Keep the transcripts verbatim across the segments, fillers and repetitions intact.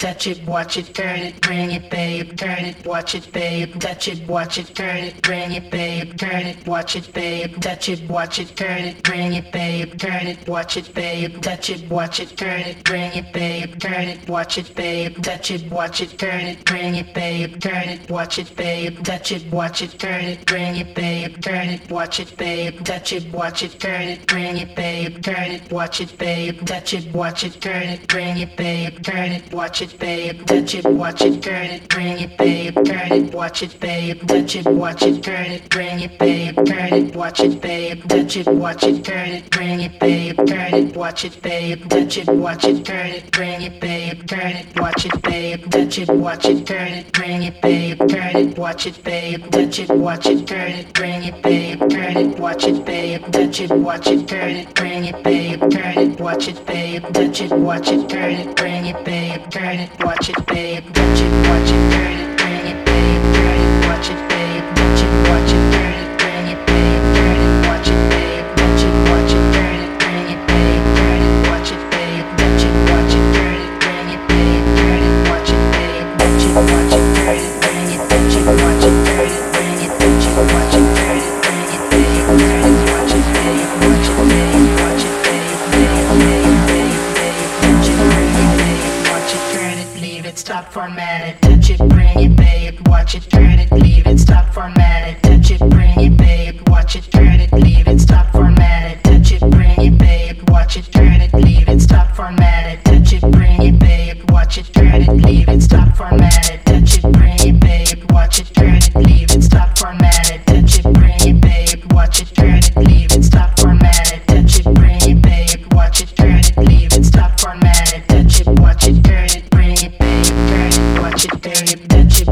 touch it, watch it, turn it, bring it, babe, turn it, watch it, babe, touch it, watch it, turn it, bring it, babe, turn it, watch it, babe, touch it, watch it, turn it, bring it, babe, turn it, watch it, babe, touch it, watch it, turn it, bring it, babe, turn it, watch it, babe, touch it, watch it, turn it, bring it, babe, turn it, watch it, babe, touch it, watch it, turn it, bring it, babe, turn it, watch it, babe, touch it, watch it, turn it, bring it, babe, turn it, watch it, babe, touch it, watch it, turn it, bring it, babe, turn it, watch it, babe, touch it, watch it, turn it, bring it, babe, turn it, watch it, babe, touch it, watch it, turn it, bring it, babe, turn it, watch it, babe, touch it, watch it, turn it, bring it, babe, turn it, watch it, babe, touch it, watch it, turn it, bring it, babe, turn it, watch it, babe, touch it, watch it, turn it, bring it, babe, turn it, watch it, babe, touch it, watch it, turn it, bring it, babe, turn it, watch it, babe, touch it, watch it, turn it, bring it, babe, turn it, watch it, babe, touch it, watch it, turn it, bring it, babe, turn it, watch it, babe, touch it, watch it, turn it, bring it, babe, turn it, watch it, babe, touch it, watch it, turn it, bring it, babe, turn it, watch it, babe, touch it, watch it, turn it, bring it, babe, turn it, watch it, babe, touch it, watch it, turn it, bring it, babe, turn it, watch it, babe, touch it, watch it, turn it, bring it, touch it, watch it, turn it, bring it, touch it, watch it, turn it, bring it, babe, turn it, watch it, babe, watch it, babe, watch it, babe, babe, babe, babe, babe, touch it, bring it, babe, watch it, turn it, leave it, stop, format it, touch it, bring it, babe, watch it, turn it, leave it, stop, format it, touch it, bring it, babe, watch it, turn it, leave it, stop, format it, touch it, bring it, babe, watch it, turn it, leave it, stop, format it, touch it, bring it, babe, watch it, turn it, leave it, stop, format it, touch it, bring it, babe, watch it, turn it, leave it, stop, format it, touch it, bring it, babe, watch it, turn it, leave it, stop, format it, touch it, bring it, babe, watch it, turn it, leave it, stop, format it, touch it, watch it, turn it, bring it, babe, turn it, watch it, turn it, touch it,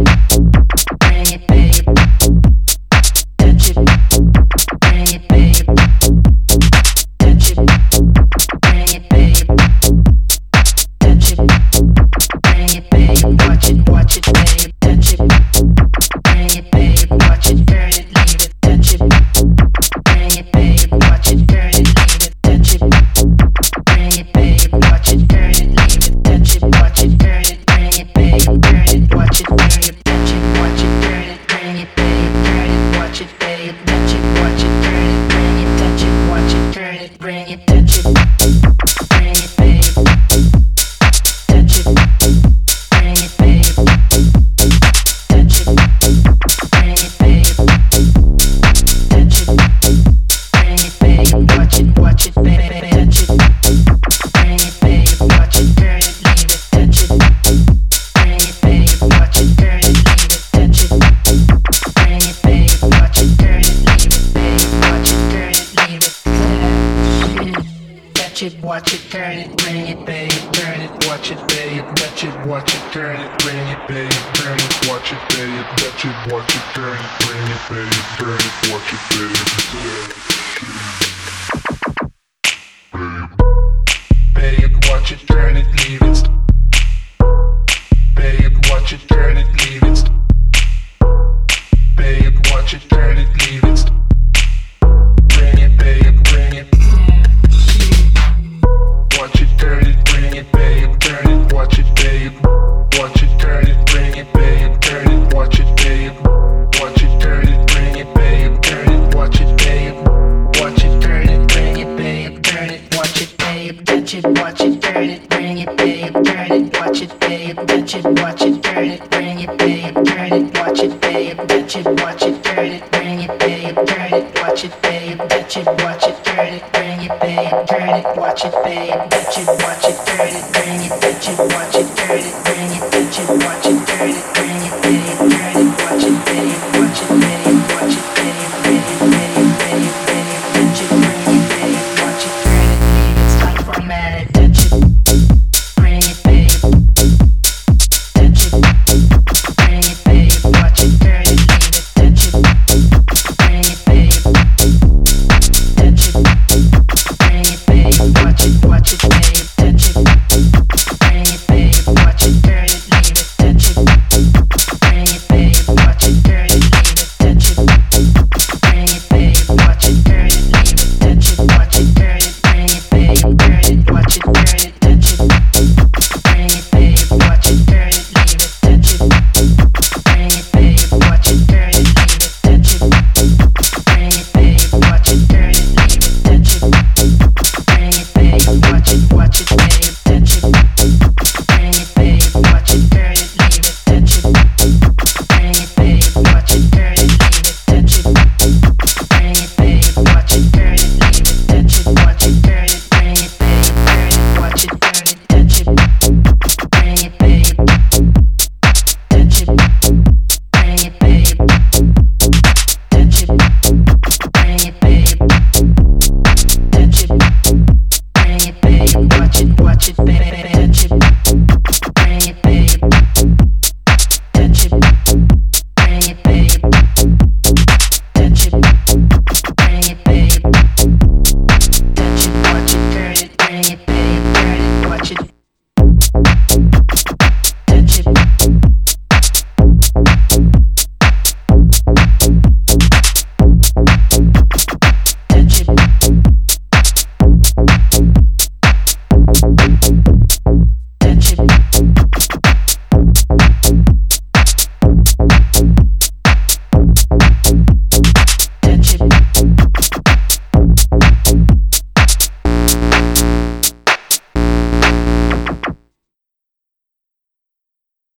bring it, babe, touch it, bring it, babe, touch it, bring it, babe, touch it, bring it, babe, watch it, watch it, babe, touch it, bring it, babe, watch it, turn it, leave it, touch it, bring it, babe, watch it, turn it, leave it, touch it, bring it, babe, watch it, turn it, leave it, touch it, watch it, turn it, bring it, babe, turn it, watch it, bring it, touch it, watch it, turn it, bring it, babe, turn it, watch it, babe, touch it, watch it, turn it, bring it, touch it, watch it, turn it, bring it, touch it, bring it, babe, touch it, bring it, babe, touch it, bring it, babe, touch it, bring it, babe, watch it, watch it, babe, touch it, bring it, babe, watch it, turn it, leave it, touch it, bring it, babe, watch it, turn it, leave it, touch it, bring it, babe, watch it, turn it, leave it, babe, watch it, turn it, leave it, touch it, watch it, turn it, bring it, babe, turn it, watch it, babe, touch it, watch it, turn it, bring it, babe, turn it, watch it, babe, touch it, watch it, turn it, bring it, babe, turn it, watch it, babe, babe, watch it, turn it, leave it, babe, watch it, turn it, leave it, babe, watch it, turn it, leave it, bring it, babe, bring it, watch it, turn it, bring it, babe, turn it, watch it, babe, watch it, turn it, bring it, babe, turn it, watch it, babe, watch it, turn it, bring it, babe, turn it, watch it, babe, watch it, turn it, bring it, babe, turn it, watch it, babe, touch it, watch it, turn it, bring it, babe, turn it, watch it, babe, touch it, watch it, turn it, bring it, babe, turn it, watch it, babe, touch it, watch it, turn it, bring it, babe, turn it, watch it, babe, touch it, watch it, turn it, bring it, babe, turn it, watch it, babe, touch it, watch it, turn it, bring it, touch it, watch it, turn it.